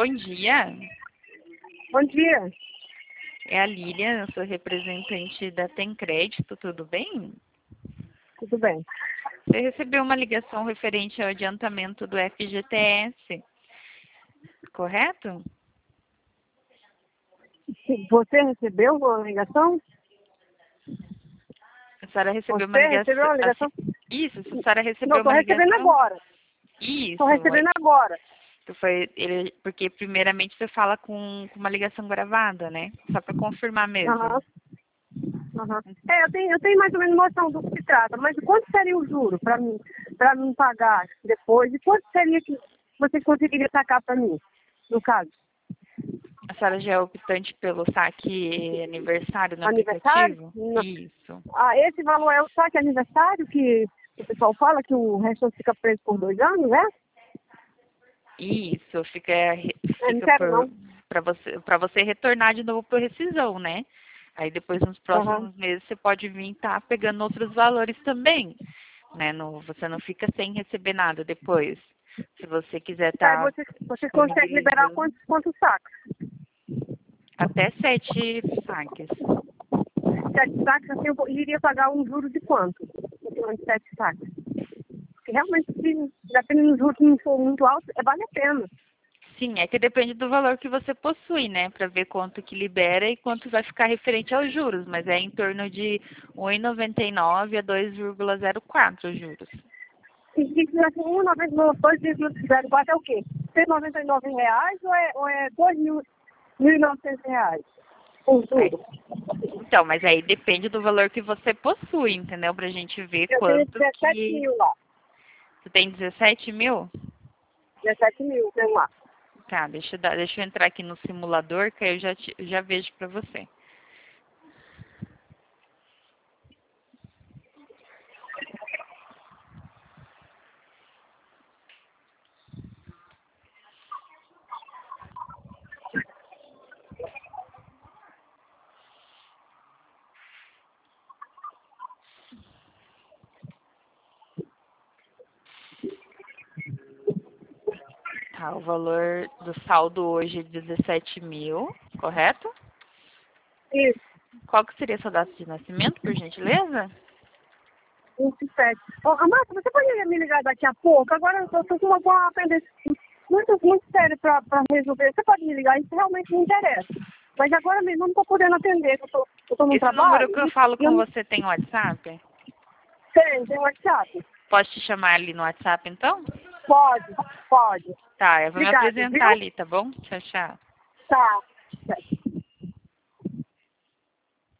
bom dia. Bom dia. É a Lilian, eu sou representante da Tem Crédito, tudo bem? Tudo bem. Você recebeu uma ligação referente ao adiantamento do FGTS, correto? Você recebeu uma ligação? A senhora recebeu uma Você ligação. recebeu uma ligação? Isso, a senhora recebeu Não, estou uma recebendo ligação. agora. Isso, Estou recebendo agora. porque primeiramente você fala com uma ligação gravada, né? Só para confirmar mesmo. Aham. Aham. Eu tenho mais ou menos noção do que se trata, mas quanto seria o juro para mim pagar depois? E quanto seria que vocês conseguiriam sacar para mim, no caso? A senhora já é optante pelo saque aniversário no Aniversário? aplicativo? Não. Isso. Ah, esse valor é o saque aniversário que o pessoal fala que o resto fica preso por 2 anos, né? Isso, Eu não quero não. para você retornar de novo por rescisão, né? Aí depois nos Aham. próximos meses você pode vir estar pegando outros valores também, né? Você não fica sem receber nada depois. Se você quiser Aí estar vocês conseguem liberar disponibilizando quantos sacos? até 7 saques. 7 sacos, assim, eu iria pagar um juro de quanto? Em cima de 7 sacos. Porque realmente, se dependendo do juro que não for muito alto, vale a pena. Sim, é que depende do valor que você possui, né? Para ver quanto que libera e quanto vai ficar referente aos juros, mas é em torno de 1,99 a 2,04 os juros. E se tivesse 2,04 é o quê? R$ 199 ou é R$ 2.900? Um Aí, juro. então, mas aí depende do valor que você possui, entendeu? Pra gente ver Eu tenho quanto 17 que... mil lá. Você tem 17 mil? 17 mil, tem lá. Tá, deixa eu entrar aqui no simulador, que aí eu já vejo pra você. Tá, o valor do saldo hoje é 17 mil, correto? Isso, Qual que seria a sua data de nascimento, por gentileza? 27. Ô, Márcia, você poderia me ligar daqui a pouco? Agora eu tô com uma pendência muito séria para resolver. Você pode me ligar? Isso realmente me interessa. Mas agora mesmo eu não estou podendo atender. Eu tô no Esse trabalho. número que eu falo E eu com não você tem WhatsApp? tem WhatsApp. Posso te chamar ali no WhatsApp, então? Pode. Tá, eu vou me Obrigada, apresentar viu? ali, tá bom? Tchau, tchau. Tá.